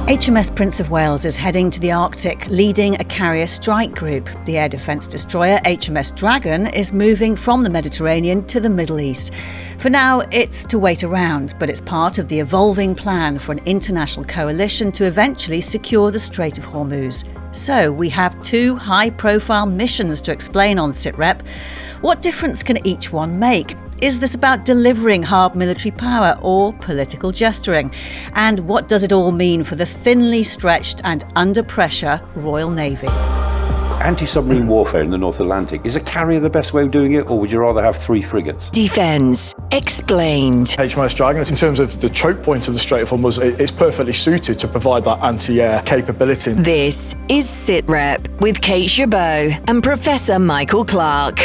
HMS Prince of Wales is heading to the Arctic, leading a carrier strike group. The air defence destroyer HMS Dragon is moving from the Mediterranean to the Middle East. For now, it's to wait around, but it's part of the evolving plan for an international coalition to eventually secure the Strait of Hormuz. So we have two high-profile missions to explain on SITREP. What difference can each one make? Is this about delivering hard military power or political gesturing? And what does it all mean for the thinly stretched and under pressure Royal Navy? Anti-submarine warfare in the North Atlantic. Is a carrier the best way of doing it, or would you rather have 3 frigates? Defence Explained. HMS Dragon, in terms of the choke point of the Strait of Hormuz, it's perfectly suited to provide that anti-air capability. This is SITREP with Kate Chabot and Professor Michael Clark.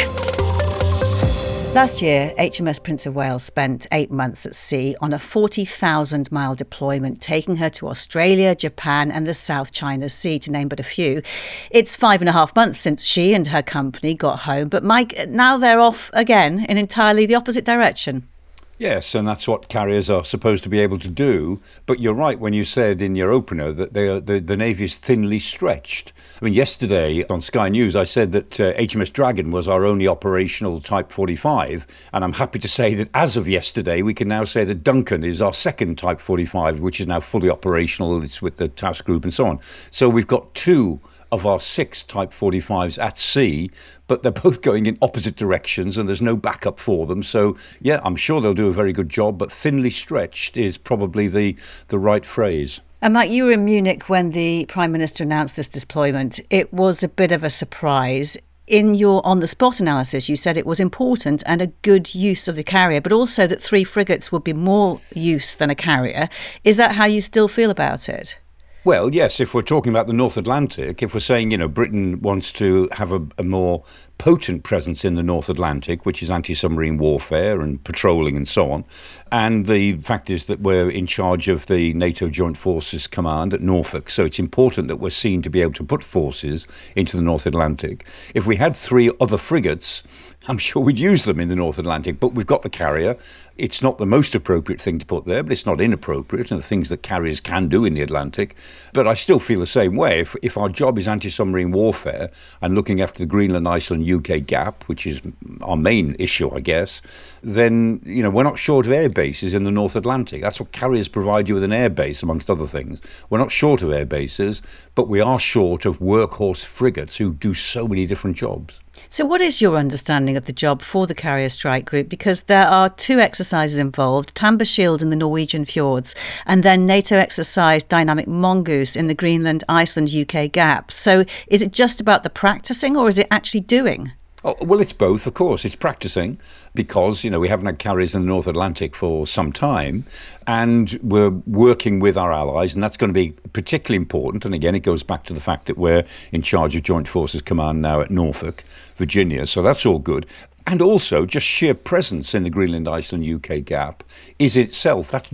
Last year, HMS Prince of Wales spent 8 months at sea on a 40,000-mile deployment, taking her to Australia, Japan and the South China Sea, to name but a few. It's 5.5 months since she and her company got home, but Mike, now they're off again in entirely the opposite direction. Yes, and that's what carriers are supposed to be able to do. But you're right when you said in your opener that the Navy is thinly stretched. I mean, yesterday on Sky News, I said that HMS Dragon was our only operational Type 45. And I'm happy to say that as of yesterday, we can now say that Duncan is our second Type 45, which is now fully operational. It's with the task group and so on. So we've got 2 of our 6 Type 45s at sea, but they're both going in opposite directions and there's no backup for them. So, yeah, I'm sure they'll do a very good job, but thinly stretched is probably the right phrase. And Mike, you were in Munich when the Prime Minister announced this deployment. It was a bit of a surprise. In your on-the-spot analysis, you said it was important and a good use of the carrier, but also that 3 frigates would be more use than a carrier. Is that how you still feel about it? Well, yes, if we're talking about the North Atlantic, if we're saying, Britain wants to have a more potent presence in the North Atlantic, which is anti-submarine warfare and patrolling and so on, and the fact is that we're in charge of the NATO Joint Forces Command at Norfolk, so it's important that we're seen to be able to put forces into the North Atlantic. If we had 3 other frigates, I'm sure we'd use them in the North Atlantic, but we've got the carrier. It's not the most appropriate thing to put there, but it's not inappropriate, and the things that carriers can do in the Atlantic. But I still feel the same way. If our job is anti-submarine warfare and looking after the Greenland, Iceland, UK gap, which is our main issue, I guess, then, we're not short of air bases in the North Atlantic. That's what carriers provide you with, an air base, amongst other things. We're not short of air bases, but we are short of workhorse frigates who do so many different jobs. So what is your understanding of the job for the carrier strike group? Because there are 2 exercises involved, Tamber Shield in the Norwegian fjords, and then NATO exercise Dynamic Mongoose in the Greenland, Iceland, UK gap. So is it just about the practicing or is it actually doing? Oh, well, it's both, of course. It's practicing because, we haven't had carriers in the North Atlantic for some time and we're working with our allies, and that's going to be particularly important. And again, it goes back to the fact that we're in charge of Joint Forces Command now at Norfolk, Virginia. So that's all good. And also, just sheer presence in the Greenland, Iceland, UK gap is itself, that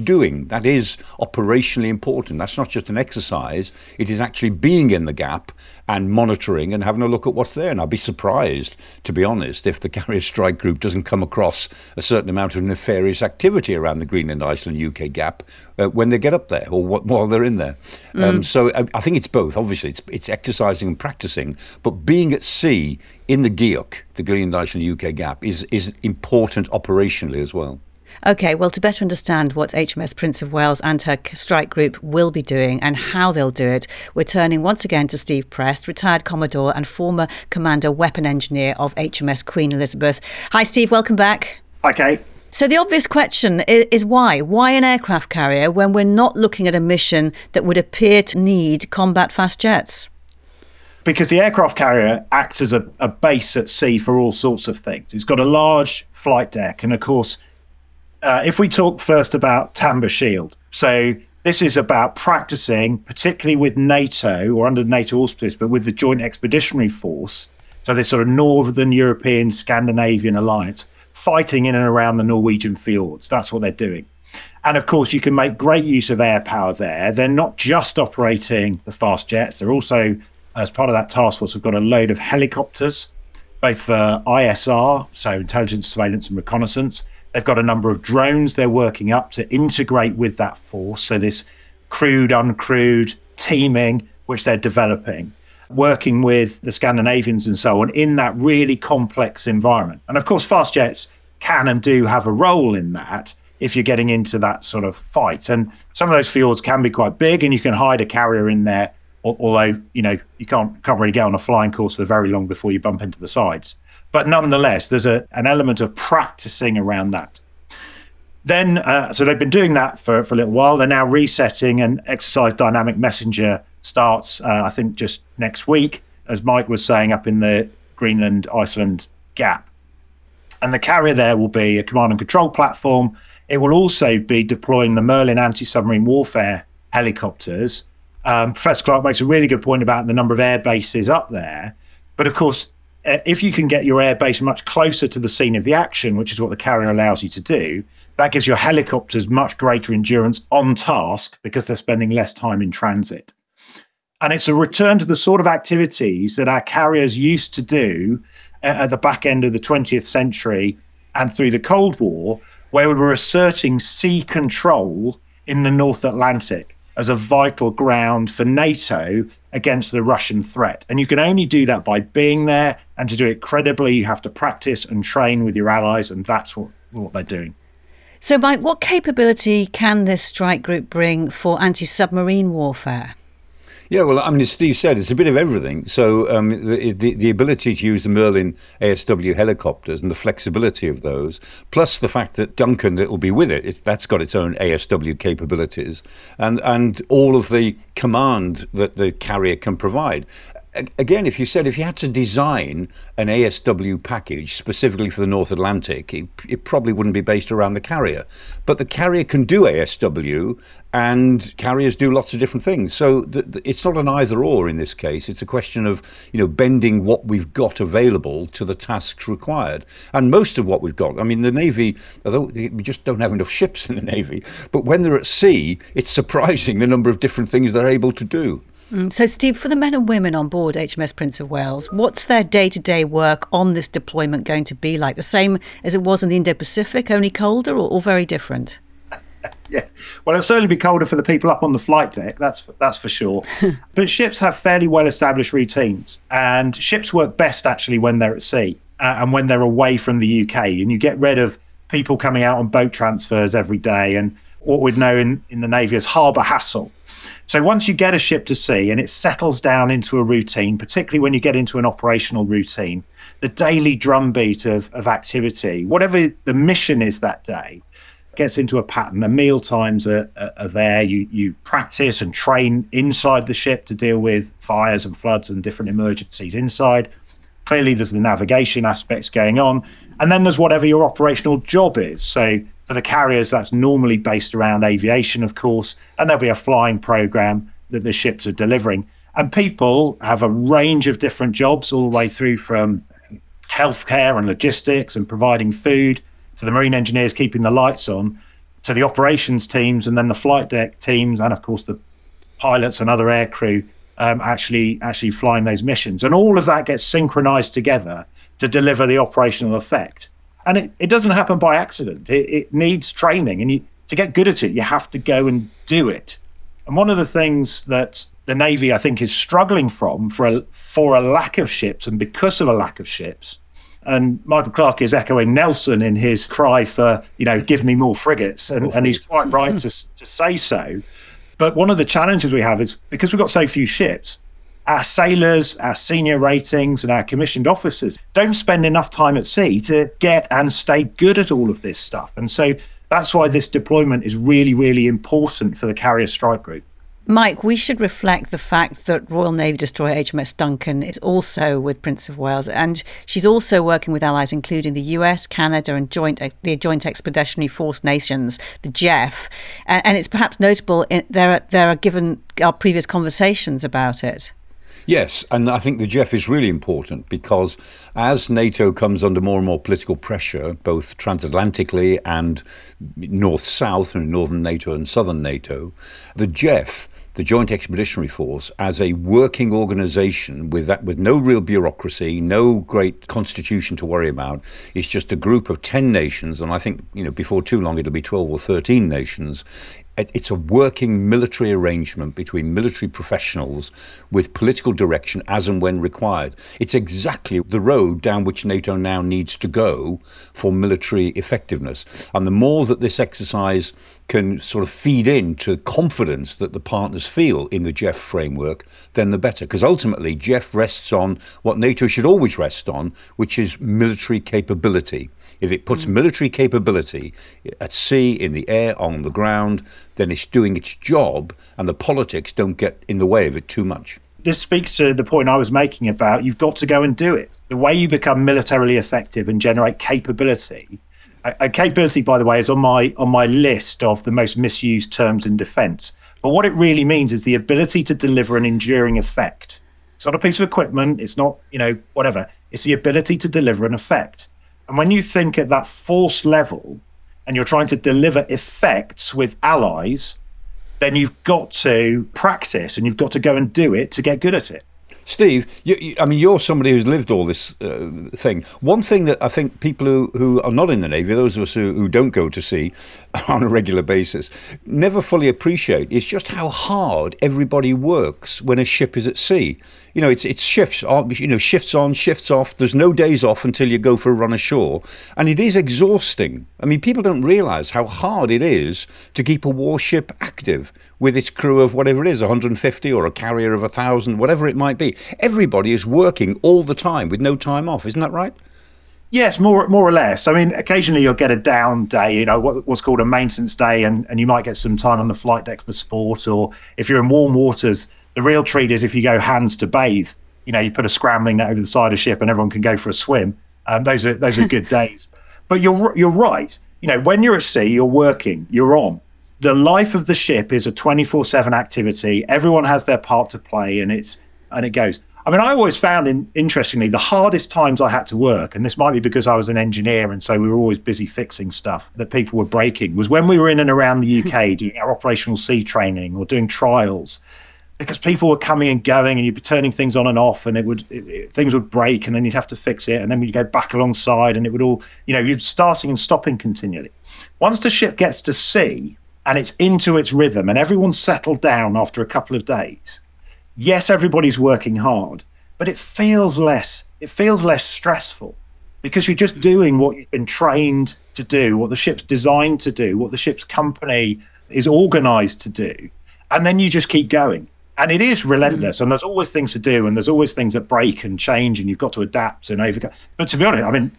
is operationally important. That's not just an exercise. It is actually being in the gap and monitoring and having a look at what's there. And I'd be surprised, to be honest, if the carrier strike group doesn't come across a certain amount of nefarious activity around the Greenland, Iceland, UK gap when they get up there or while they're in there. So I think it's both. Obviously, it's exercising and practicing, but being at sea in the GIUK, the Greenland, Iceland, UK gap, is important operationally as well. OK, well, to better understand what HMS Prince of Wales and her strike group will be doing and how they'll do it, we're turning once again to Steve Prest, retired Commodore and former Commander Weapon Engineer of HMS Queen Elizabeth. Hi, Steve, welcome back. Hi, Kate. So the obvious question is why? Why an aircraft carrier when we're not looking at a mission that would appear to need combat fast jets? Because the aircraft carrier acts as a base at sea for all sorts of things. It's got a large flight deck. And of course, if we talk first about Tamber Shield, so this is about practicing, particularly with NATO or under NATO auspices, but with the Joint Expeditionary Force, so this sort of Northern European Scandinavian alliance, fighting in and around the Norwegian fjords. That's what they're doing. And of course, you can make great use of air power there. They're not just operating the fast jets. They're also, as part of that task force, we've got a load of helicopters, both for ISR, so intelligence, surveillance and reconnaissance. They've got a number of drones they're working up to integrate with that force. So this crewed, uncrewed, teaming, which they're developing, working with the Scandinavians and so on in that really complex environment. And of course, fast jets can and do have a role in that if you're getting into that sort of fight. And some of those fjords can be quite big, and you can hide a carrier in there, although, you can't really go on a flying course for very long before you bump into the sides. But nonetheless, there's an element of practicing around that. Then, so they've been doing that for a little while. They're now resetting, and Exercise Dynamic Messenger starts, I think, just next week, as Mike was saying, up in the Greenland-Iceland gap. And the carrier there will be a command and control platform. It will also be deploying the Merlin anti-submarine warfare helicopters. Professor Clark makes a really good point about the number of air bases up there. But of course, if you can get your air base much closer to the scene of the action, which is what the carrier allows you to do, that gives your helicopters much greater endurance on task because they're spending less time in transit. And it's a return to the sort of activities that our carriers used to do at the back end of the 20th century and through the Cold War, where we were asserting sea control in the North Atlantic as a vital ground for NATO against the Russian threat. And you can only do that by being there, and to do it credibly, you have to practice and train with your allies, and that's what they're doing. So, Mike, what capability can this strike group bring for anti-submarine warfare? Yeah, well, I mean, as Steve said, it's a bit of everything. So the ability to use the Merlin ASW helicopters and the flexibility of those, plus the fact that Duncan, that will be with it, that's got its own ASW capabilities, and all of the command that the carrier can provide. Again, if you had to design an ASW package specifically for the North Atlantic, it probably wouldn't be based around the carrier. But the carrier can do ASW, and carriers do lots of different things. So it's not an either or in this case. It's a question of, bending what we've got available to the tasks required. And most of what we've got, I mean, the Navy, although we just don't have enough ships in the Navy, but when they're at sea, it's surprising the number of different things they're able to do. So, Steve, for the men and women on board HMS Prince of Wales, what's their day-to-day work on this deployment going to be like? The same as it was in the Indo-Pacific, only colder, or very different? Yeah, well, it'll certainly be colder for the people up on the flight deck, that's for sure. But ships have fairly well-established routines, and ships work best actually when they're at sea and when they're away from the UK, and you get rid of people coming out on boat transfers every day and what we'd know in the Navy as harbour hassle. So once you get a ship to sea and it settles down into a routine, particularly when you get into an operational routine, the daily drumbeat of activity, whatever the mission is that day, gets into a pattern. The meal times are there. You practice and train inside the ship to deal with fires and floods and different emergencies inside. Clearly, there's the navigation aspects going on. And then there's whatever your operational job is. So for the carriers, that's normally based around aviation, of course, and there'll be a flying program that the ships are delivering. And people have a range of different jobs, all the way through from healthcare and logistics and providing food, to the marine engineers keeping the lights on, to the operations teams, and then the flight deck teams, and of course the pilots and other aircrew actually flying those missions. And all of that gets synchronized together to deliver the operational effect. And it doesn't happen by accident. It needs training. And to get good at it, you have to go and do it. And one of the things that the Navy, I think, is struggling for a lack of ships, and because of a lack of ships, and Michael Clarke is echoing Nelson in his cry for, give me more frigates. And he's quite right to say so. But one of the challenges we have is because we've got so few ships, our sailors, our senior ratings, and our commissioned officers don't spend enough time at sea to get and stay good at all of this stuff. And so that's why this deployment is really, really important for the Carrier Strike Group. Mike, we should reflect the fact that Royal Navy destroyer HMS Duncan is also with Prince of Wales, and she's also working with allies including the US, Canada, and the Joint Expeditionary Force Nations, the JEF. And it's perhaps notable there are given our previous conversations about it. Yes, and I think the JEF is really important because as NATO comes under more and more political pressure, both transatlantically and north-south, and northern NATO and southern NATO, the JEF, the Joint Expeditionary Force, as a working organisation with no real bureaucracy, no great constitution to worry about, is just a group of 10 nations, and I think before too long it'll be 12 or 13 nations, It's a working military arrangement between military professionals with political direction as and when required. It's exactly the road down which NATO now needs to go for military effectiveness. And the more that this exercise can sort of feed into confidence that the partners feel in the GEF framework, then the better. Because ultimately, GEF rests on what NATO should always rest on, which is military capability. If it puts military capability at sea, in the air, on the ground, then it's doing its job, and the politics don't get in the way of it too much. This speaks to the point I was making about you've got to go and do it. The way you become militarily effective and generate capability. Capability, by the way, is on my list of the most misused terms in defence. But what it really means is the ability to deliver an enduring effect. It's not a piece of equipment. It's not, whatever. It's the ability to deliver an effect. And when you think at that force level and you're trying to deliver effects with allies, then you've got to practice and you've got to go and do it to get good at it. Steve, you're somebody who's lived all this thing. One thing that I think people who are not in the Navy, those of us who don't go to sea on a regular basis, never fully appreciate is just how hard everybody works when a ship is at sea. It's shifts on, shifts on, shifts off. There's no days off until you go for a run ashore. And it is exhausting. People don't realise how hard it is to keep a warship active with its crew of whatever it is, 150 or a carrier of 1,000, whatever it might be. Everybody is working all the time with no time off. Isn't that right? Yes, more or less. Occasionally you'll get a down day, what's called a maintenance day, and you might get some time on the flight deck for sport, or if you're in warm waters, the real treat is if you go hands to bathe. You put a scrambling net over the side of the ship and everyone can go for a swim. Those are good days. But you're right. When you're at sea, you're working, you're on. The life of the ship is a 24/7 activity. Everyone has their part to play, and it goes. I always found, interestingly, the hardest times I had to work, and this might be because I was an engineer and so we were always busy fixing stuff that people were breaking, was when we were in and around the UK doing our operational sea training or doing trials, because people were coming and going and you'd be turning things on and off, and things would break, and then you'd have to fix it, and then you'd go back alongside, and it would all, you're starting and stopping continually. Once the ship gets to sea and it's into its rhythm and everyone's settled down after a couple of days, yes, everybody's working hard, but it feels less stressful, because you're just doing what you've been trained to do, what the ship's designed to do, what the ship's company is organised to do, and then you just keep going. And it is relentless, and there's always things to do, and there's always things that break and change, and you've got to adapt and overcome. But to be honest,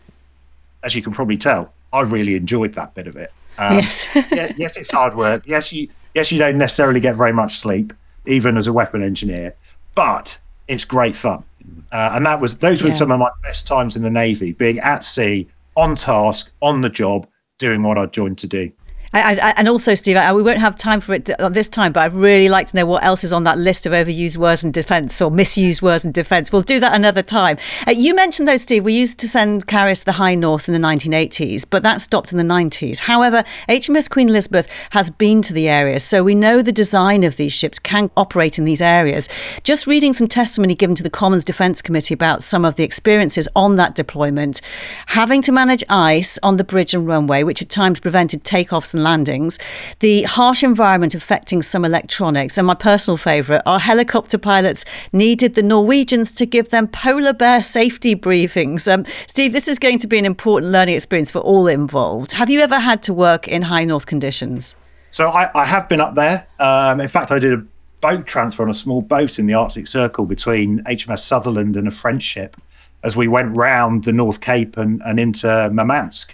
as you can probably tell, I really enjoyed that bit of it. Yes. Yes, it's hard work. Yes, you don't necessarily get very much sleep, even as a weapon engineer, but it's great fun. And those were some of my best times in the Navy, being at sea, on task, on the job, doing what I'd joined to do. And also, Steve, we won't have time for it this time, but I'd really like to know what else is on that list of overused words in defence or misused words in defence. We'll do that another time. You mentioned, though, Steve, we used to send carriers to the High North in the 1980s, but that stopped in the 90s. However, HMS Queen Elizabeth has been to the area, so we know the design of these ships can operate in these areas. Just reading some testimony given to the Commons Defence Committee about some of the experiences on that deployment, having to manage ice on the bridge and runway, which at times prevented takeoffs and landings, the harsh environment affecting some electronics, and my personal favourite, our helicopter pilots needed the Norwegians to give them polar bear safety briefings. Steve, this is going to be an important learning experience for all involved. Have you ever had to work in high north conditions? So I have been up there. In fact, I did a boat transfer on a small boat in the Arctic Circle between HMS Sutherland and a French ship as we went round the North Cape and into Murmansk.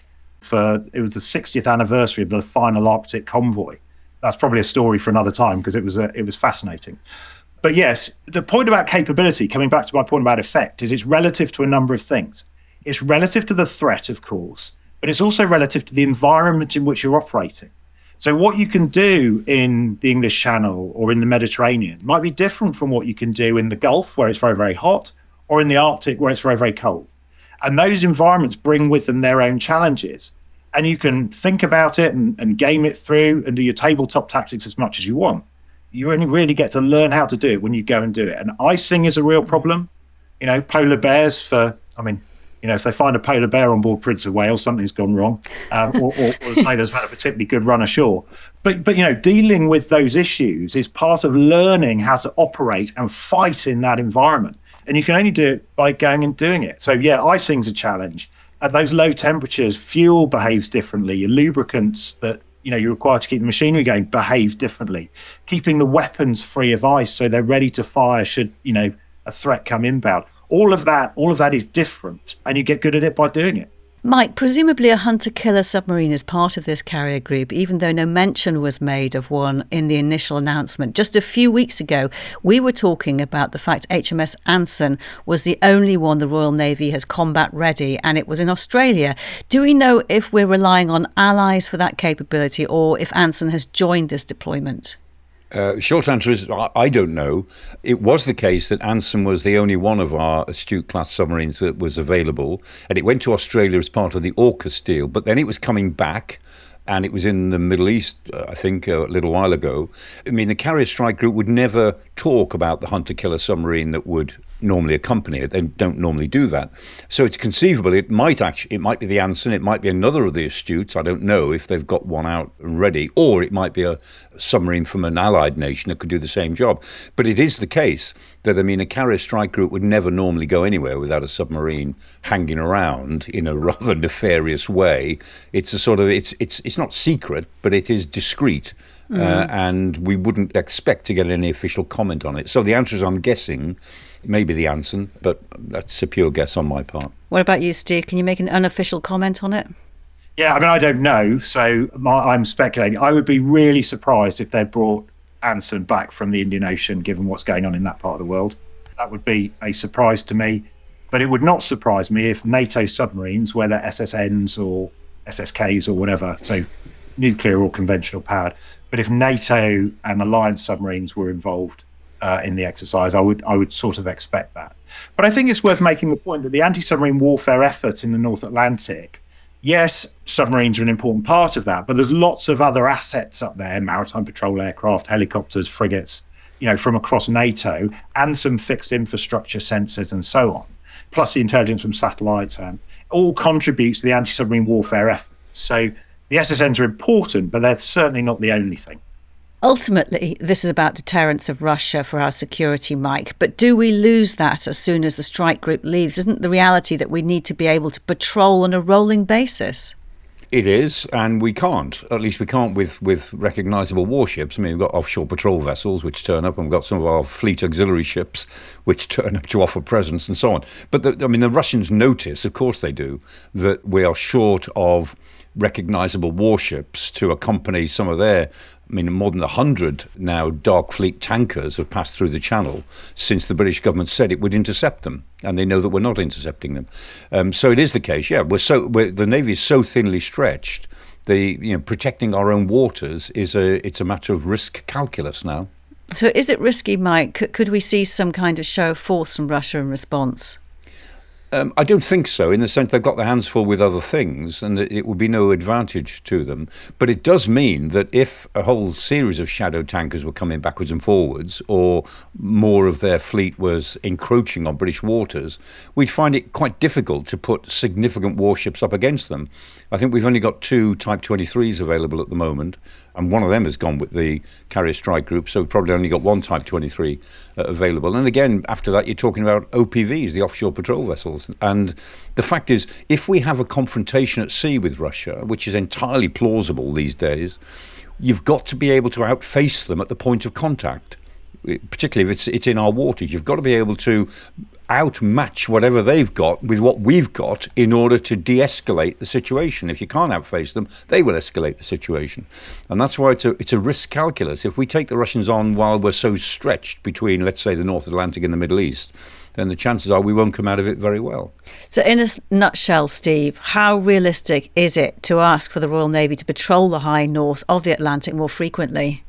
It was the 60th anniversary of the final Arctic convoy. That's probably a story for another time, because it was fascinating. But yes, the point about capability, coming back to my point about effect, is it's relative to a number of things. It's relative to the threat, of course, but it's also relative to the environment in which you're operating. So what you can do in the English Channel or in the Mediterranean might be different from what you can do in the Gulf, where it's very, very hot, or in the Arctic, where it's very, very cold. And those environments bring with them their own challenges. And you can think about it and game it through and do your tabletop tactics as much as you want. You only really get to learn how to do it when you go and do it. And icing is a real problem. Polar bears if they find a polar bear on board Prince of Wales, something's gone wrong, or sailors have had a particularly good run ashore. But dealing with those issues is part of learning how to operate and fight in that environment. And you can only do it by going and doing it. So, icing's a challenge. At those low temperatures, fuel behaves differently. Your lubricants that you're required to keep the machinery going behave differently. Keeping the weapons free of ice so they're ready to fire should a threat come inbound. All of that is different, and you get good at it by doing it. Mike, presumably a hunter-killer submarine is part of this carrier group, even though no mention was made of one in the initial announcement. Just a few weeks ago, we were talking about the fact HMS Anson was the only one the Royal Navy has combat ready, and it was in Australia. Do we know if we're relying on allies for that capability, or if Anson has joined this deployment? Short answer is I don't know. It was the case that Anson was the only one of our Astute-class submarines that was available, and it went to Australia as part of the AUKUS deal, but then it was coming back, and it was in the Middle East, I think, a little while ago. I mean, the Carrier Strike Group would never talk about the hunter-killer submarine that would normally accompany it. They don't normally do that. So it's conceivable it might be the Anson, it might be another of the Astutes. I don't know if they've got one out and ready, or it might be a submarine from an allied nation that could do the same job. But it is the case that, a Carrier Strike Group would never normally go anywhere without a submarine hanging around in a rather nefarious way. It's a sort of, it's not secret, but it is discreet. And we wouldn't expect to get any official comment on it. So the answer is, I'm guessing, maybe the Anson, but that's a pure guess on my part. What about you, Steve? Can you make an unofficial comment on it? Yeah, I don't know, so I'm speculating. I would be really surprised if they brought Anson back from the Indian Ocean, given what's going on in that part of the world. That would be a surprise to me. But it would not surprise me if NATO submarines, whether SSNs or SSKs or whatever, so nuclear or conventional powered, but if NATO and alliance submarines were involved in the exercise, I would sort of expect that. But I think it's worth making the point that the anti-submarine warfare effort in the North Atlantic, yes, submarines are an important part of that, but there's lots of other assets up there, maritime patrol aircraft, helicopters, frigates, from across NATO, and some fixed infrastructure sensors and so on, plus the intelligence from satellites, and all contributes to the anti-submarine warfare effort. So the SSNs are important, but they're certainly not the only thing. Ultimately, this is about deterrence of Russia for our security, Mike. But do we lose that as soon as the strike group leaves? Isn't the reality that we need to be able to patrol on a rolling basis? It is, and we can't. At least we can't with recognisable warships. We've got offshore patrol vessels which turn up, and we've got some of our fleet auxiliary ships which turn up to offer presence and so on. But the Russians notice, of course they do, that we are short of recognisable warships to accompany some of their, more than 100 now Dark Fleet tankers have passed through the channel since the British government said it would intercept them, and they know that we're not intercepting them. So it is the case, the Navy is so thinly stretched, protecting our own waters it's a matter of risk calculus now. So is it risky, Mike? Could we see some kind of show of force from Russia in response? I don't think so, in the sense they've got their hands full with other things and it would be no advantage to them. But it does mean that if a whole series of shadow tankers were coming backwards and forwards, or more of their fleet was encroaching on British waters, we'd find it quite difficult to put significant warships up against them. I think we've only got 2 Type 23s available at the moment, and one of them has gone with the Carrier Strike Group, so we've probably only got 1 Type 23 available. And again, after that, you're talking about OPVs, the offshore patrol vessels. And the fact is, if we have a confrontation at sea with Russia, which is entirely plausible these days, you've got to be able to outface them at the point of contact, particularly if it's in our waters. You've got to be able to outmatch whatever they've got with what we've got in order to de-escalate the situation. If you can't outface them, they will escalate the situation. And that's why it's a risk calculus. If we take the Russians on while we're so stretched between, let's say, the North Atlantic and the Middle East, then the chances are we won't come out of it very well. So in a nutshell, Steve, how realistic is it to ask for the Royal Navy to patrol the high north of the Atlantic more frequently?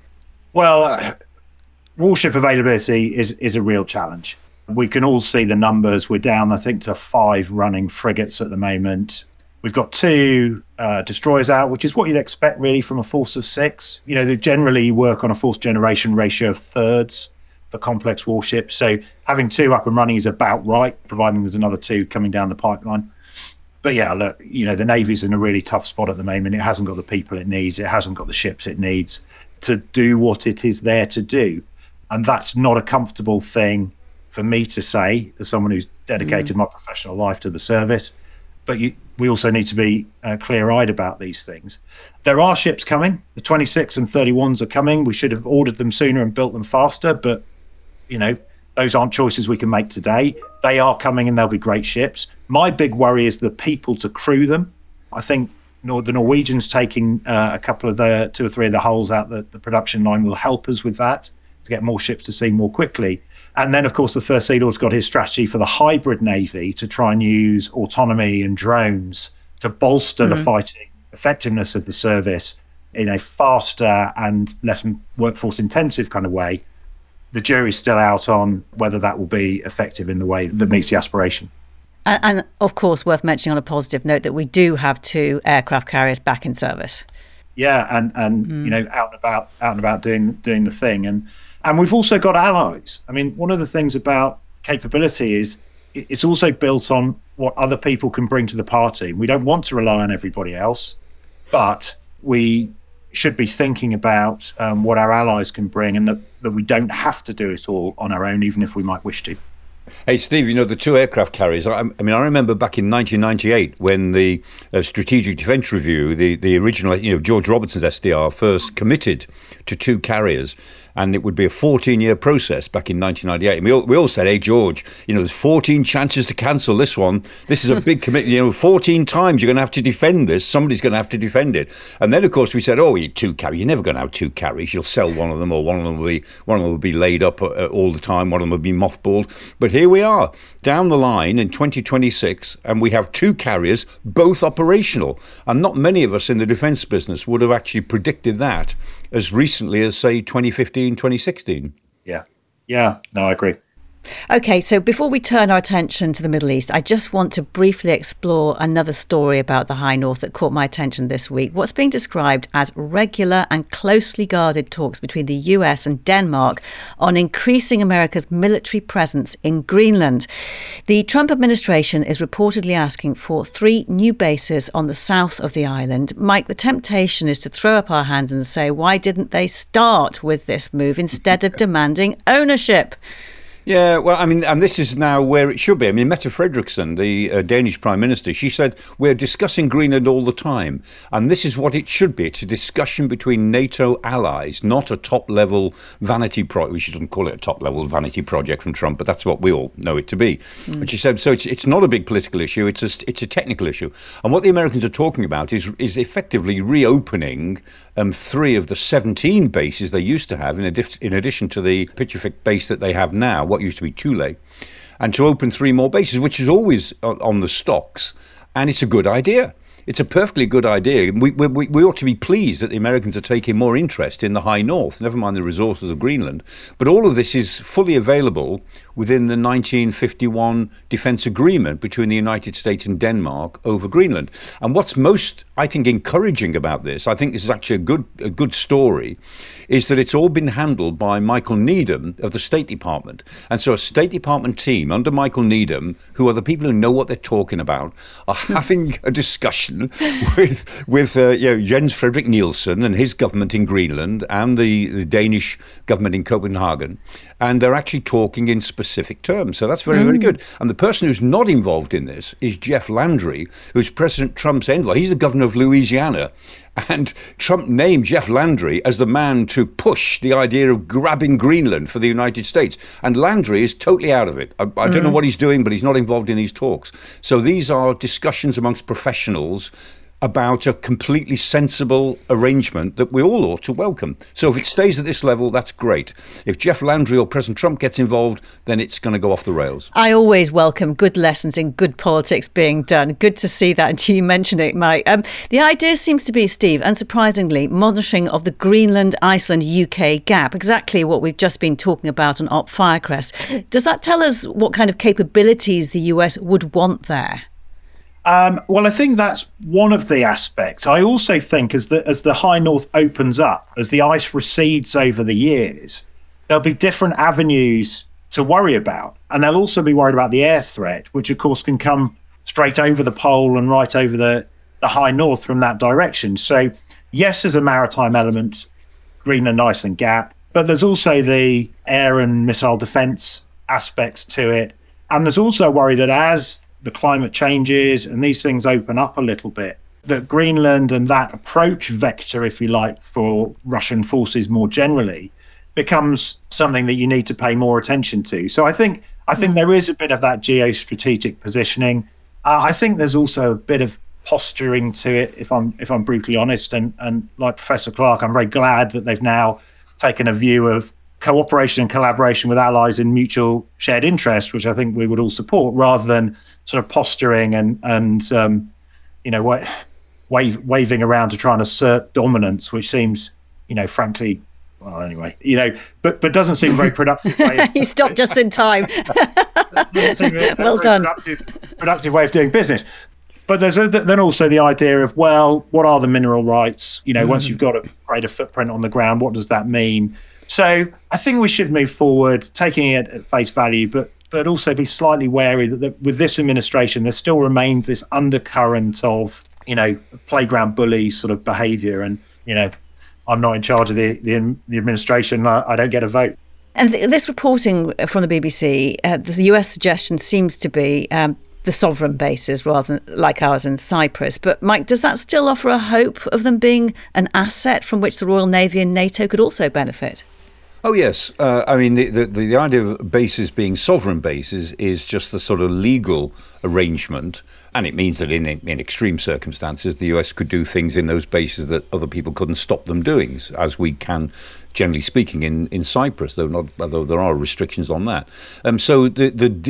Well, warship availability is a real challenge. We can all see the numbers. We're down, I think, to 5 running frigates at the moment. We've got 2 destroyers out, which is what you'd expect, really, from a force of 6. They generally work on a force generation ratio of thirds for complex warships. So having 2 up and running is about right, providing there's another 2 coming down the pipeline. But yeah, look, the Navy's in a really tough spot at the moment. It hasn't got the people it needs. It hasn't got the ships it needs to do what it is there to do. And that's not a comfortable thing for me to say as someone who's dedicated my professional life to the service. But we also need to be clear-eyed about these things. There are ships coming. The 26 and 31s are coming. We should have ordered them sooner and built them faster. But, those aren't choices we can make today. They are coming and they'll be great ships. My big worry is the people to crew them. I think the Norwegians taking a couple of 2 or 3 of the hulls out the production line will help us with that, to get more ships to sea more quickly. And then, of course, the First Sea Lord's got his strategy for the hybrid Navy to try and use autonomy and drones to bolster the fighting effectiveness of the service in a faster and less workforce intensive kind of way. The jury's still out on whether that will be effective in the way that meets the aspiration. And of course, worth mentioning on a positive note that we do have 2 aircraft carriers back in service. Yeah, and out and about doing the thing. And we've also got allies. I mean, one of the things about capability is it's also built on what other people can bring to the party. We don't want to rely on everybody else, but we should be thinking about what our allies can bring, and that we don't have to do it all on our own, even if we might wish to. Hey, Steve, the 2 aircraft carriers, I remember back in 1998 when the Strategic Defence Review, the original, George Robertson's SDR first committed to 2 carriers. And it would be a 14-year process back in 1998. And we all said, hey, George, there's 14 chances to cancel this one. This is a big commitment. 14 times you're going to have to defend this. Somebody's going to have to defend it. And then, of course, we said, you 2 carriers. You're never going to have 2 carriers. You'll sell one of them, or one of them will be laid up all the time. One of them will be mothballed. But here we are, down the line in 2026, and we have 2 carriers, both operational. And not many of us in the defence business would have actually predicted that as recently as, say, 2015, 2016. Yeah, no, I agree. Okay, so before we turn our attention to the Middle East, I just want to briefly explore another story about the High North that caught my attention this week. What's being described as regular and closely guarded talks between the US and Denmark on increasing America's military presence in Greenland. The Trump administration is reportedly asking for 3 new bases on the south of the island. Mike, the temptation is to throw up our hands and say, why didn't they start with this move instead of demanding ownership? Yeah, well, and this is now where it should be. Mette Frederiksen, the Danish Prime Minister, she said, we're discussing Greenland all the time. And this is what it should be. It's a discussion between NATO allies, not a top-level vanity project. We shouldn't call it a top-level vanity project from Trump, but that's what we all know it to be. But she said, so it's not a big political issue, it's a technical issue. And what the Americans are talking about is effectively reopening 3 of the 17 bases they used to have, in addition to the Pitchfork base that they have now, what used to be Thule, and to open 3 more bases, which is always on the stocks, and it's a good idea. It's a perfectly good idea. We ought to be pleased that the Americans are taking more interest in the High North, never mind the resources of Greenland. But all of this is fully available within the 1951 defence agreement between the United States and Denmark over Greenland. And what's most, I think, encouraging about this, I think this is actually a good story, is that it's all been handled by Michael Needham of the State Department. And so a State Department team under Michael Needham, who are the people who know what they're talking about, are having a discussion with Jens Frederik Nielsen and his government in Greenland and the Danish government in Copenhagen. And they're actually talking in specific terms. So that's very, very good. And the person who's not involved in this is Jeff Landry, who's President Trump's envoy. He's the governor of Louisiana. And Trump named Jeff Landry as the man to push the idea of grabbing Greenland for the United States. And Landry is totally out of it. I don't know what he's doing, but he's not involved in these talks. So these are discussions amongst professionals about a completely sensible arrangement that we all ought to welcome. So if it stays at this level, that's great. If Jeff Landry or President Trump gets involved, then it's going to go off the rails. I always welcome good lessons in good politics being done. Good to see that until you mention it, Mike. The idea seems to be, Steve, unsurprisingly, monitoring of the Greenland-Iceland-UK gap, exactly what we've just been talking about on Op Firecrest. Does that tell us what kind of capabilities the US would want there? Well, I think that's one of the aspects. I also think as the High North opens up, as the ice recedes over the years, there'll be different avenues to worry about. And they'll also be worried about the air threat, which of course can come straight over the pole and right over the high north from that direction. So yes, there's a maritime element, Greenland, Iceland gap, but there's also the air and missile defense aspects to it. And there's also a worry that as the climate changes and these things open up a little bit, that Greenland and that approach vector, if you like, for Russian forces more generally becomes something that you need to pay more attention to. So I think there is a bit of that geostrategic positioning. I think there's also a bit of posturing to it, if I'm brutally honest. And like Professor Clark, I'm very glad that they've now taken a view of cooperation and collaboration with allies in mutual shared interest, which I think we would all support, rather than sort of posturing and waving around to try and assert dominance, which seems, frankly, well, anyway, but doesn't seem a very productive way. You stopped just in time. Well done. Productive way of doing business. But there's then also the idea of, well, what are the mineral rights? Once you've got a greater footprint on the ground, what does that mean? So I think we should move forward, taking it at face value, but also be slightly wary that with this administration, there still remains this undercurrent of, playground bully sort of behaviour. And, I'm not in charge of the administration. I don't get a vote. And this reporting from the BBC, the US suggestion seems to be the sovereign bases rather than like ours in Cyprus. But Mike, does that still offer a hope of them being an asset from which the Royal Navy and NATO could also benefit? Oh, yes. The idea of bases being sovereign bases is just the sort of legal arrangement. And it means that in extreme circumstances, the US could do things in those bases that other people couldn't stop them doing, as we can, generally speaking, in Cyprus, although there are restrictions on that. So the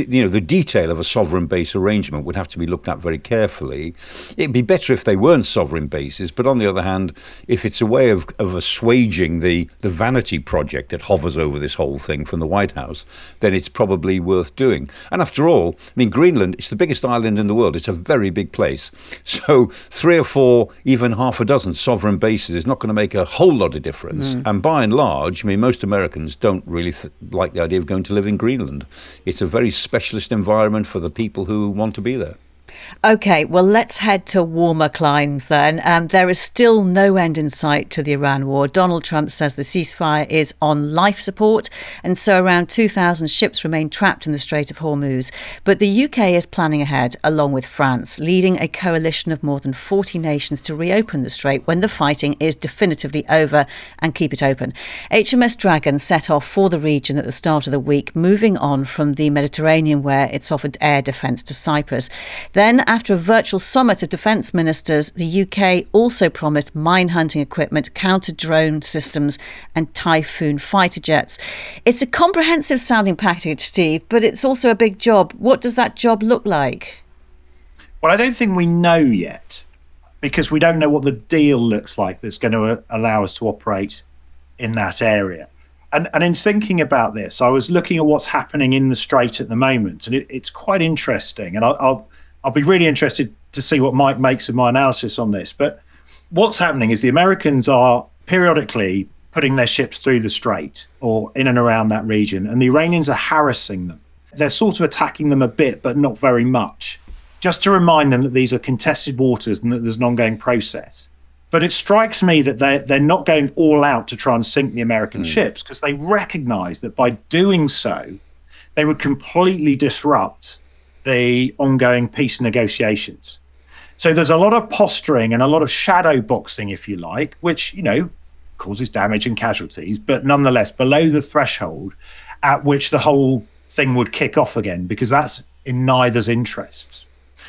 detail of a sovereign base arrangement would have to be looked at very carefully. It'd be better if they weren't sovereign bases, but on the other hand, if it's a way of assuaging the vanity project that hovers over this whole thing from the White House, then it's probably worth doing. And after all, Greenland, it's the biggest island in the world. It's a very big place. So 3 or 4, even half a dozen sovereign bases is not going to make a whole lot of difference. And by and large, most Americans don't really like the idea of going to live in Greenland. It's a very specialist environment for the people who want to be there. OK, well, let's head to warmer climes then. There is still no end in sight to the Iran war. Donald Trump says the ceasefire is on life support, and so around 2,000 ships remain trapped in the Strait of Hormuz. But the UK is planning ahead, along with France, leading a coalition of more than 40 nations to reopen the strait when the fighting is definitively over and keep it open. HMS Dragon set off for the region at the start of the week, moving on from the Mediterranean, where it's offered air defence to Cyprus. Then, after a virtual summit of defence ministers, the UK also promised mine-hunting equipment, counter-drone systems and Typhoon fighter jets. It's a comprehensive-sounding package, Steve, but it's also a big job. What does that job look like? Well, I don't think we know yet, because we don't know what the deal looks like that's going to allow us to operate in that area. And in thinking about this, I was looking at what's happening in the Strait at the moment, and it's quite interesting. And I'll be really interested to see what Mike makes of my analysis on this. But what's happening is the Americans are periodically putting their ships through the strait or in and around that region, and the Iranians are harassing them. They're sort of attacking them a bit, but not very much, just to remind them that these are contested waters and that there's an ongoing process. But it strikes me that they're not going all out to try and sink the American ships, because they recognise that by doing so, they would completely disrupt the ongoing peace negotiations. So there's a lot of posturing and a lot of shadow boxing, if you like, which, causes damage and casualties, but nonetheless below the threshold at which the whole thing would kick off again, because that's in neither's interests.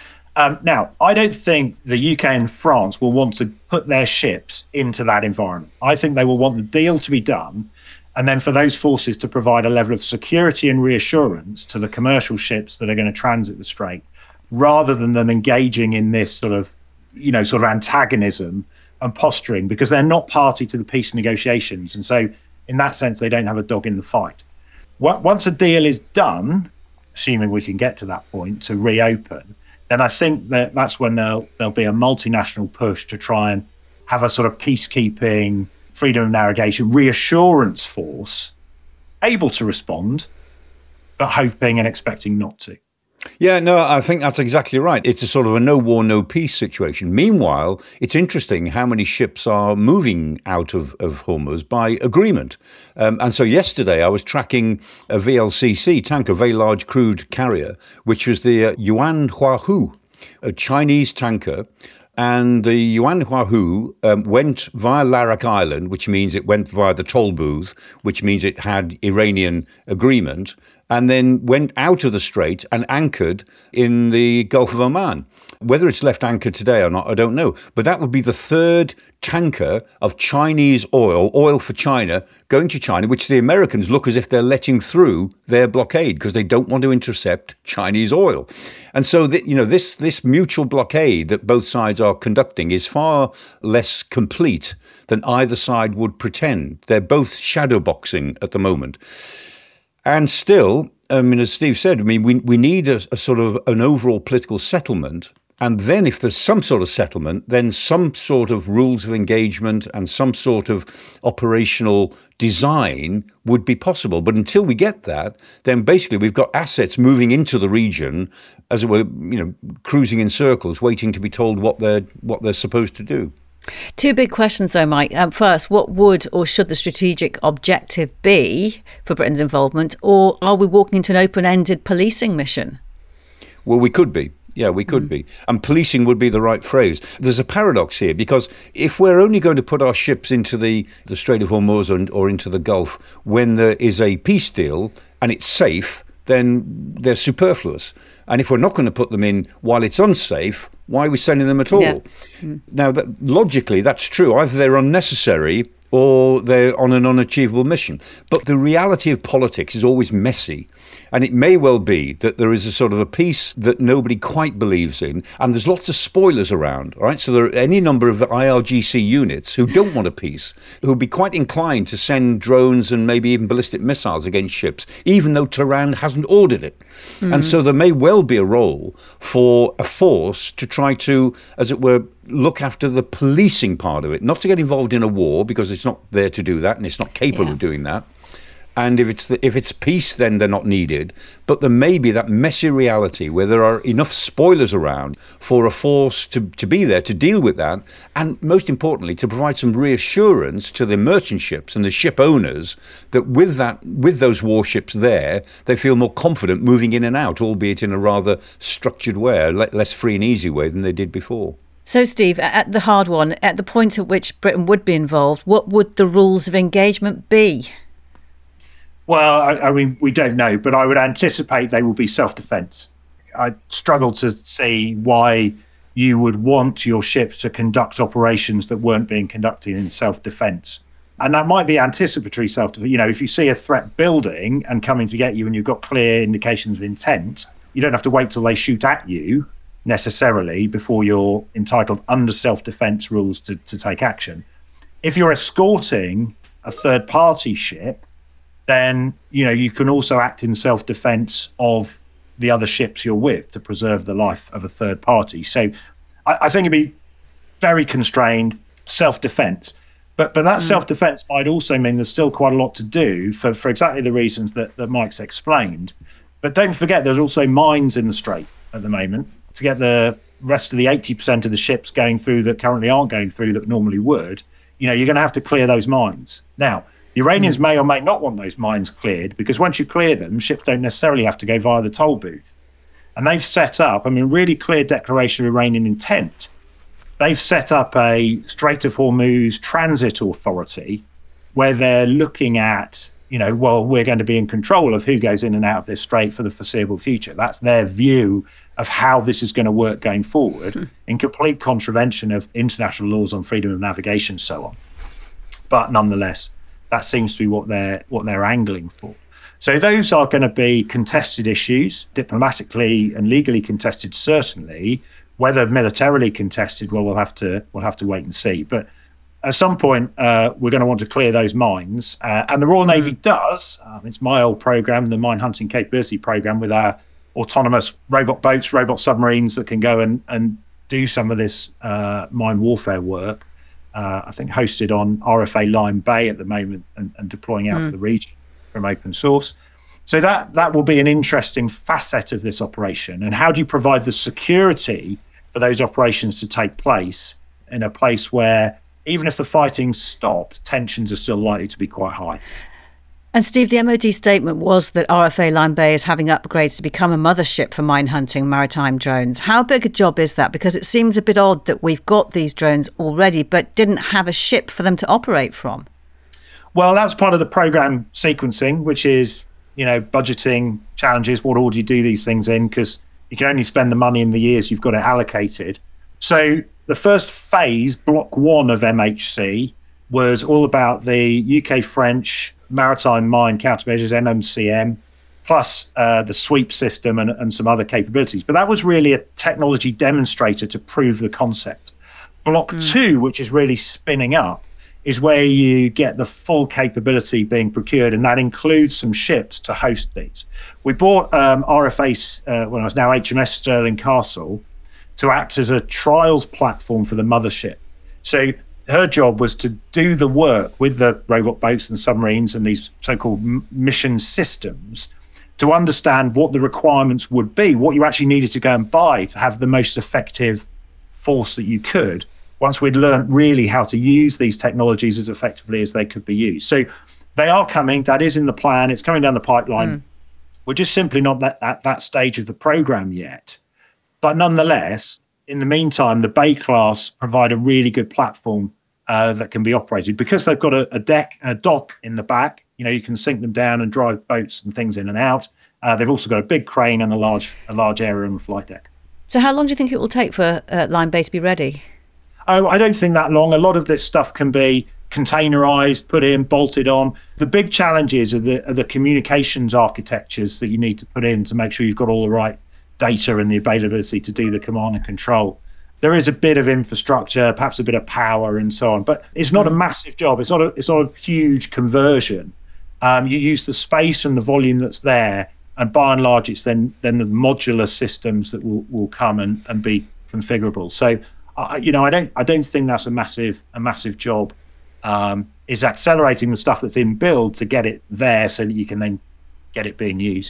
Now, I don't think the UK and France will want to put their ships into that environment. I think they will want the deal to be done, and then for those forces to provide a level of security and reassurance to the commercial ships that are going to transit the strait, rather than them engaging in this sort of antagonism and posturing, because they're not party to the peace negotiations. And so in that sense, they don't have a dog in the fight. Once a deal is done, assuming we can get to that point to reopen, then I think that's when there'll be a multinational push to try and have a sort of peacekeeping, freedom of navigation, reassurance force able to respond, but hoping and expecting not to. Yeah, no, I think that's exactly right. It's a sort of a no war, no peace situation. Meanwhile, it's interesting how many ships are moving out of Hormuz by agreement. And so yesterday I was tracking a VLCC tanker, a very large crude carrier, which was the Yuan Huahu, a Chinese tanker. And the Yuan Huahu went via Larak Island, which means it went via the toll booth, which means it had Iranian agreement, and then went out of the strait and anchored in the Gulf of Oman. Whether it's left anchored today or not, I don't know. But that would be the third tanker of Chinese oil for China, going to China, which the Americans look as if they're letting through their blockade because they don't want to intercept Chinese oil. And so, this mutual blockade that both sides are conducting is far less complete than either side would pretend. They're both shadowboxing at the moment. And still, as Steve said, we need a sort of an overall political settlement. And then if there's some sort of settlement, then some sort of rules of engagement and some sort of operational design would be possible. But until we get that, then basically we've got assets moving into the region, as it were, cruising in circles, waiting to be told what they're supposed to do. Two big questions though, Mike. First, what would or should the strategic objective be for Britain's involvement, or are we walking into an open-ended policing mission? Well, we could be. Yeah, we could be. And policing would be the right phrase. There's a paradox here, because if we're only going to put our ships into the Strait of Hormuz or into the Gulf when there is a peace deal and it's safe, then they're superfluous. And if we're not going to put them in while it's unsafe, why are we sending them at all? Yeah. Now, logically, that's true. Either they're unnecessary or they're on an unachievable mission. But the reality of politics is always messy. And it may well be that there is a sort of a peace that nobody quite believes in, and there's lots of spoilers around, all right? So there are any number of IRGC units who don't want a peace, who would be quite inclined to send drones and maybe even ballistic missiles against ships, even though Tehran hasn't ordered it. And so there may well be a role for a force to try to, as it were, look after the policing part of it, not to get involved in a war, because it's not there to do that and it's not capable of doing that. And if it's peace, then they're not needed. But there may be that messy reality where there are enough spoilers around for a force to be there to deal with that, and most importantly, to provide some reassurance to the merchant ships and the ship owners that with those warships there, they feel more confident moving in and out, albeit in a rather structured way, a less free and easy way than they did before. So, Steve, at the hard one, at the point at which Britain would be involved, what would the rules of engagement be? Well, I mean, we don't know, but I would anticipate they will be self-defense. I struggle to see why you would want your ships to conduct operations that weren't being conducted in self-defense. And that might be anticipatory self-defense. If you see a threat building and coming to get you and you've got clear indications of intent, you don't have to wait till they shoot at you necessarily before you're entitled under self-defense rules to take action. If you're escorting a third-party ship, then you can also act in self-defense of the other ships you're with to preserve the life of a third party. So I think it'd be very constrained self-defense. But that self-defense might also mean there's still quite a lot to do for exactly the reasons that Mike's explained. But don't forget, there's also mines in the Strait at the moment. To get the rest of the 80% of the ships going through that currently aren't going through that normally would, you're going to have to clear those mines. Now, the Iranians may or may not want those mines cleared, because once you clear them, ships don't necessarily have to go via the toll booth. And they've set up, really clear declaration of Iranian intent. They've set up a Strait of Hormuz transit authority where they're looking at, we're going to be in control of who goes in and out of this strait for the foreseeable future. That's their view of how this is going to work going forward, in complete contravention of international laws on freedom of navigation and so on. But nonetheless, that seems to be what they're angling for. So those are going to be contested issues, diplomatically and legally contested, certainly. Whether militarily contested, well, we'll have to wait and see. But at some point, we're going to want to clear those mines, and the Royal Navy does. It's my old program, the Mine Hunting Capability Program, with our autonomous robot boats, robot submarines that can go and do some of this mine warfare work. I think hosted on RFA Lyme Bay at the moment and deploying out to the region from open source. So that will be an interesting facet of this operation. And how do you provide the security for those operations to take place in a place where, even if the fighting stopped, tensions are still likely to be quite high? And Steve, the MOD statement was that RFA Lyme Bay is having upgrades to become a mothership for mine hunting maritime drones. How big a job is that? Because it seems a bit odd that we've got these drones already, but didn't have a ship for them to operate from. Well, that's part of the program sequencing, which is, budgeting challenges. What order you do these things in? Because you can only spend the money in the years you've got it allocated. So the first phase, block 1 of MHC, was all about the UK-French maritime mine countermeasures, MMCM, plus the sweep system and some other capabilities. But that was really a technology demonstrator to prove the concept. Block 2, which is really spinning up, is where you get the full capability being procured, and that includes some ships to host these. We bought RFA, when I was now HMS Stirling Castle, to act as a trials platform for the mothership. So her job was to do the work with the robot boats and submarines and these so-called mission systems to understand what the requirements would be, what you actually needed to go and buy to have the most effective force that you could, once we'd learned really how to use these technologies as effectively as they could be used. So they are coming. That is in the plan. It's coming down the pipeline. We're just simply not at that stage of the program yet. But nonetheless, in the meantime, the Bay class provide a really good platform that can be operated because they've got a dock in the back. You can sink them down and drive boats and things in and out. They've also got a big crane and a large area on the flight deck. So how long do you think it will take for Lyme Bay to be ready? Oh, I don't think that long. A lot of this stuff can be containerized, put in, bolted on. The big challenges are the communications architectures that you need to put in to make sure you've got all the right data and the availability to do the command and control. There is a bit of infrastructure, perhaps a bit of power and so on, but it's not a massive job. It's not a huge conversion. You use the space and the volume that's there, and by and large, it's then the modular systems that will come and be configurable. So, I don't think that's a massive job. Is accelerating the stuff that's in build to get it there so that you can then get it being used.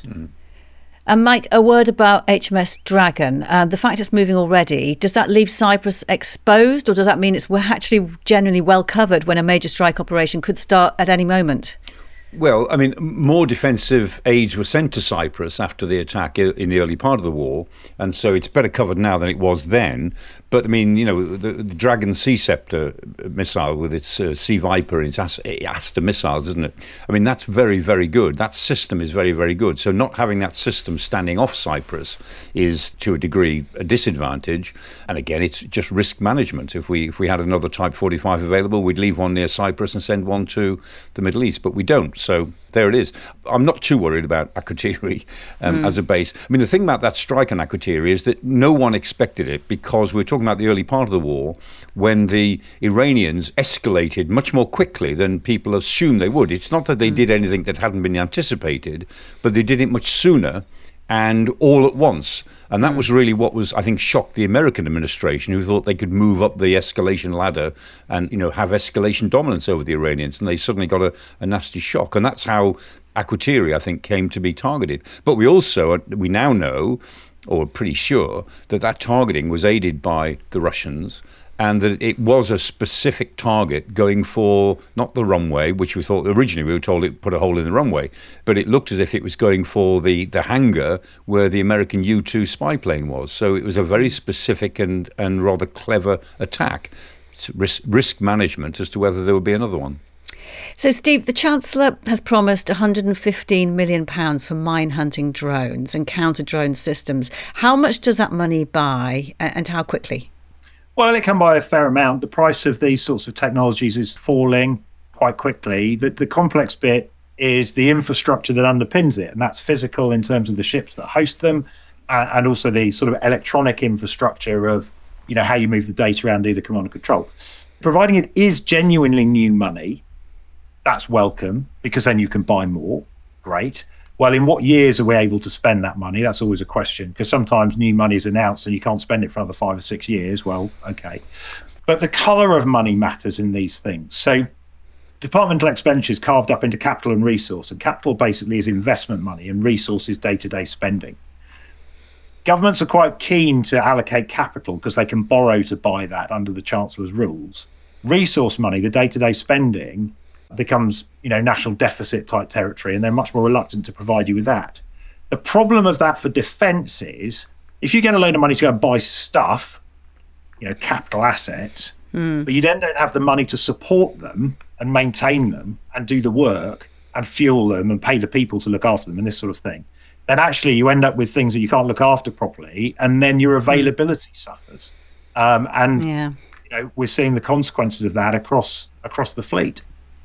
And Mike, a word about HMS Dragon. The fact it's moving already, does that leave Cyprus exposed, or does that mean we're actually generally well covered when a major strike operation could start at any moment? Well, I mean, more defensive aids were sent to Cyprus after the attack in the early part of the war, and so it's better covered now than it was then. But, I mean, the Dragon Sea Scepter missile with its Sea Viper and its Aster missiles, isn't it? I mean, that's very, very good. That system is very, very good. So not having that system standing off Cyprus is, to a degree, a disadvantage. And again, it's just risk management. If we had another Type 45 available, we'd leave one near Cyprus and send one to the Middle East. But we don't. So there it is. I'm not too worried about Akrotiri as a base. I mean, the thing about that strike on Akrotiri is that no one expected it, because we're talking about the early part of the war when the Iranians escalated much more quickly than people assumed they would. It's not that they did anything that hadn't been anticipated, but they did it much sooner and all at once. And that was really what was, I think, shocked the American administration, who thought they could move up the escalation ladder and, have escalation dominance over the Iranians. And they suddenly got a nasty shock. And that's how Akrotiri, I think, came to be targeted. But we now know, or are pretty sure, that targeting was aided by the Russians, and that it was a specific target going for not the runway, which we thought originally we were told it put a hole in the runway, but it looked as if it was going for the hangar where the American U-2 spy plane was. So it was a very specific and rather clever attack. It's risk management as to whether there would be another one. So, Steve, the Chancellor has promised £115 million for mine hunting drones and counter-drone systems. How much does that money buy, and how quickly? Well, it can buy a fair amount. The price of these sorts of technologies is falling quite quickly. The complex bit is the infrastructure that underpins it, and that's physical in terms of the ships that host them, and also the sort of electronic infrastructure of, how you move the data around, do the command and control. Providing it is genuinely new money, that's welcome, because then you can buy more. Great. Well, in what years are we able to spend that money? That's always a question, because sometimes new money is announced and you can't spend it for another 5 or 6 years. Well, okay. But the colour of money matters in these things. So departmental expenditure is carved up into capital and resource, and capital basically is investment money and resource is day-to-day spending. Governments are quite keen to allocate capital because they can borrow to buy that under the Chancellor's rules. Resource money, the day-to-day spending, becomes, national deficit type territory, and they're much more reluctant to provide you with that. The problem of that for defence is if you get a load of money to go and buy stuff, capital assets, but you then don't have the money to support them and maintain them and do the work and fuel them and pay the people to look after them and this sort of thing, then actually you end up with things that you can't look after properly, and then your availability suffers. We're seeing the consequences of that across the fleet.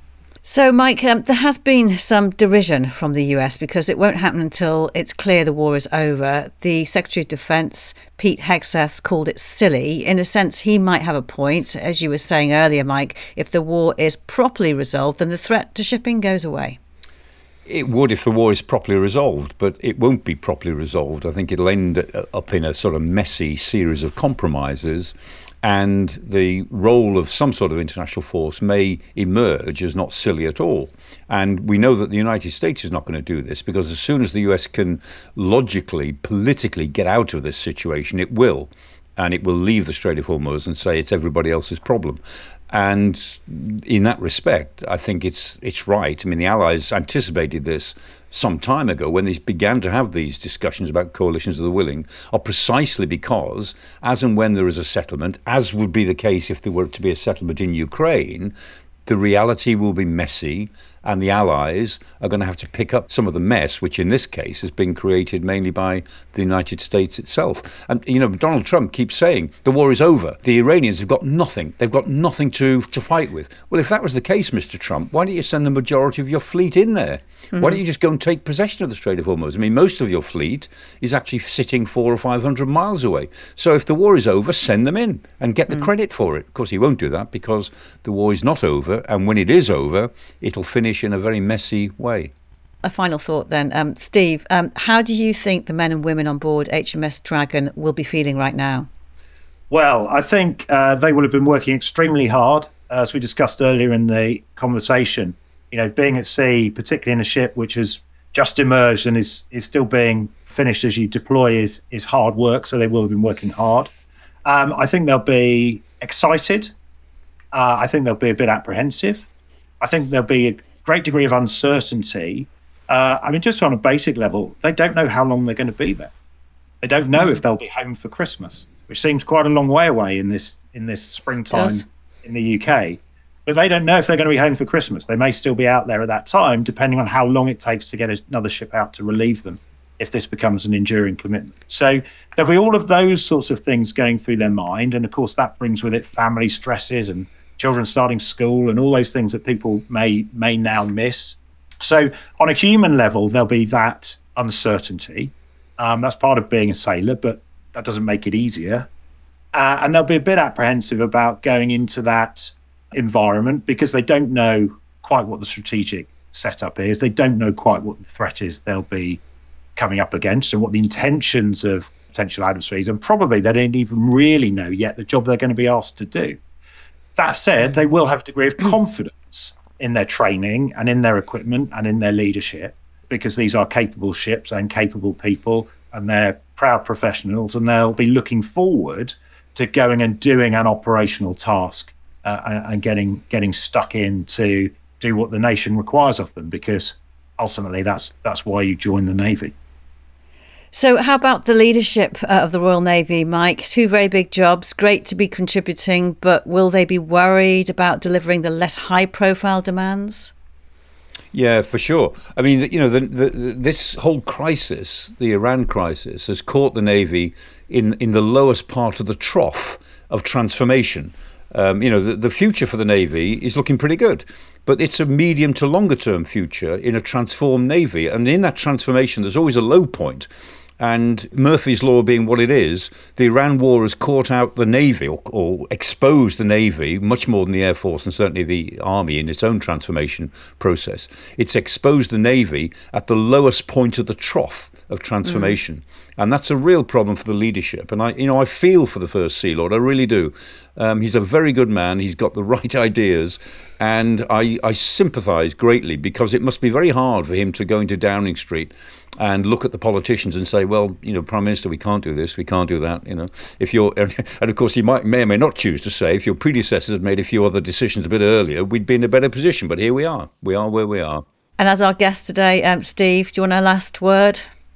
So, Mike, there has been some derision from the US because it won't happen until it's clear the war is over. The Secretary of Defence, Pete Hegseth, called it silly. In a sense, he might have a point. As you were saying earlier, Mike, if the war is properly resolved, then the threat to shipping goes away. It would if the war is properly resolved, but it won't be properly resolved. I think it'll end up in a sort of messy series of compromises, and the role of some sort of international force may emerge as not silly at all. And we know that the United States is not going to do this, because as soon as the US can logically, politically get out of this situation, it will. And it will leave the Strait of Hormuz and say it's everybody else's problem. And in that respect, I think it's right. I mean, the Allies anticipated this some time ago when they began to have these discussions about coalitions of the willing, are precisely because as and when there is a settlement, as would be the case if there were to be a settlement in Ukraine, the reality will be messy, and the Allies are going to have to pick up some of the mess, which in this case has been created mainly by the United States itself. And, Donald Trump keeps saying the war is over. The Iranians have got nothing. They've got nothing to fight with. Well, if that was the case, Mr. Trump, why don't you send the majority of your fleet in there? Mm-hmm. Why don't you just go and take possession of the Strait of Hormuz? I mean, most of your fleet is actually sitting 400 or 500 miles away. So if the war is over, send them in and get the credit for it. Of course, he won't do that because the war is not over. And when it is over, it'll finish in a very messy way. A final thought then. Steve, how do you think the men and women on board HMS Dragon will be feeling right now? Well, I think they will have been working extremely hard, as we discussed earlier in the conversation. Being at sea, particularly in a ship which has just emerged and is still being finished as you deploy, is hard work, so they will have been working hard. I think they'll be excited. I think they'll be a bit apprehensive. I think there'll be a great degree of uncertainty. Just on a basic level, they don't know how long they're going to be there. They don't know if they'll be home for Christmas, which seems quite a long way away in this springtime in the UK. But they don't know if they're going to be home for Christmas. They may still be out there at that time, depending on how long it takes to get another ship out to relieve them, if this becomes an enduring commitment. So there'll be all of those sorts of things going through their mind. And of course, that brings with it family stresses and children starting school and all those things that people may now miss. So on a human level, there'll be that uncertainty. That's part of being a sailor, but that doesn't make it easier. And they'll be a bit apprehensive about going into that environment because they don't know quite what the strategic setup is. They don't know quite what the threat is they'll be coming up against and what the intentions of potential adversaries, and probably they don't even really know yet the job they're going to be asked to do. That said, they will have a degree of confidence in their training and in their equipment and in their leadership, because these are capable ships and capable people, and they're proud professionals, and they'll be looking forward to going and doing an operational task and getting stuck in to do what the nation requires of them, because ultimately that's why you join the Navy. So how about the leadership of the Royal Navy, Mike? Two very big jobs, great to be contributing, but will they be worried about delivering the less high-profile demands? Yeah, for sure. I mean, this whole crisis, the Iran crisis, has caught the Navy in the lowest part of the trough of transformation. The future for the Navy is looking pretty good, but it's a medium to longer term future in a transformed Navy. And in that transformation, there's always a low point. And Murphy's Law being what it is, the Iran war has caught out the Navy or exposed the Navy much more than the Air Force and certainly the Army in its own transformation process. It's exposed the Navy at the lowest point of the trough of transformation. And that's a real problem for the leadership. And I feel for the First Sea Lord, I really do. He's a very good man. He's got the right ideas. And I sympathise greatly, because it must be very hard for him to go into Downing Street and look at the politicians and say, well, Prime Minister, we can't do this, we can't do that. If you're, and of course he may or may not choose to say, if your predecessors had made a few other decisions a bit earlier, we'd be in a better position. But here we are where we are. And as our guest today, Steve, do you want a last word?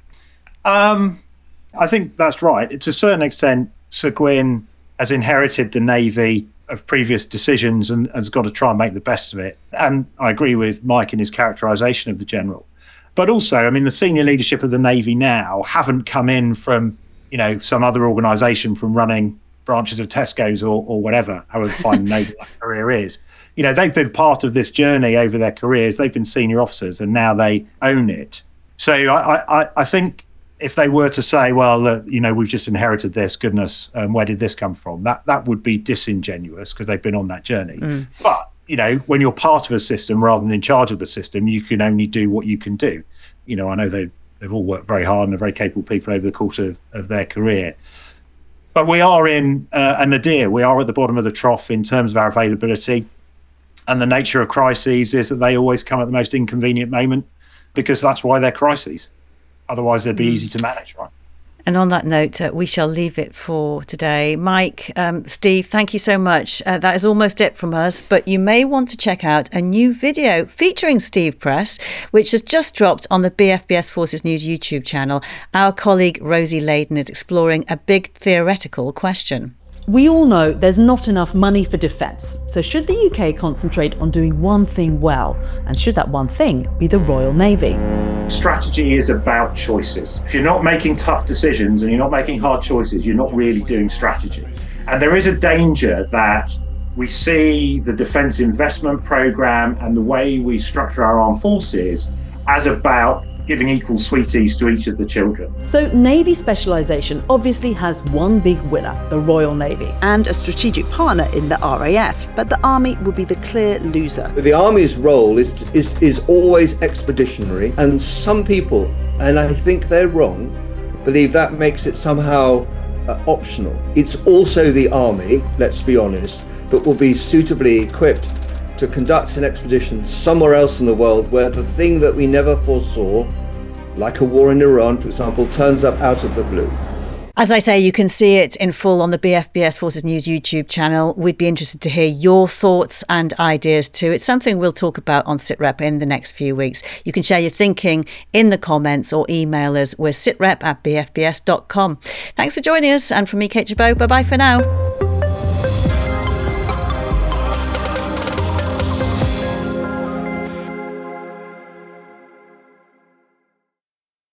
I think that's right. To a certain extent, Sir Gwyn has inherited the Navy of previous decisions and has got to try and make the best of it. And I agree with Mike in his characterisation of the General. But also, the senior leadership of the Navy now haven't come in from, some other organisation, from running branches of Tesco's or whatever, however fine naval career is. They've been part of this journey over their careers. They've been senior officers and now they own it. So I think if they were to say, well, we've just inherited this, goodness, where did this come from? That would be disingenuous, because they've been on that journey. But, when you're part of a system rather than in charge of the system, you can only do what you can do. I know they've all worked very hard and are very capable people over the course of their career. But we are in a nadir. We are at the bottom of the trough in terms of our availability. And the nature of crises is that they always come at the most inconvenient moment, because that's why they're crises. Otherwise, they'd be easy to manage, right? And on that note, we shall leave it for today. Mike, Steve, thank you so much. That is almost it from us, but you may want to check out a new video featuring Steve Prest, which has just dropped on the BFBS Forces News YouTube channel. Our colleague Rosie Layden is exploring a big theoretical question. We all know there's not enough money for defence, so should the UK concentrate on doing one thing well? And should that one thing be the Royal Navy? Strategy is about choices. If you're not making tough decisions and you're not making hard choices, you're not really doing strategy. And there is a danger that we see the defence investment programme and the way we structure our armed forces as about giving equal sweeties to each of the children. So Navy specialisation obviously has one big winner, the Royal Navy, and a strategic partner in the RAF, but the Army will be the clear loser. The Army's role is always expeditionary, and some people, and I think they're wrong, believe that makes it somehow optional. It's also the Army, let's be honest, that will be suitably equipped to conduct an expedition somewhere else in the world where the thing that we never foresaw, like a war in Iran, for example, turns up out of the blue. As I say, you can see it in full on the BFBS Forces News YouTube channel. We'd be interested to hear your thoughts and ideas too. It's something we'll talk about on SITREP in the next few weeks. You can share your thinking in the comments or email us. We're sitrep@bfbs.com. Thanks for joining us. And from me, Kate Chabot, bye-bye for now.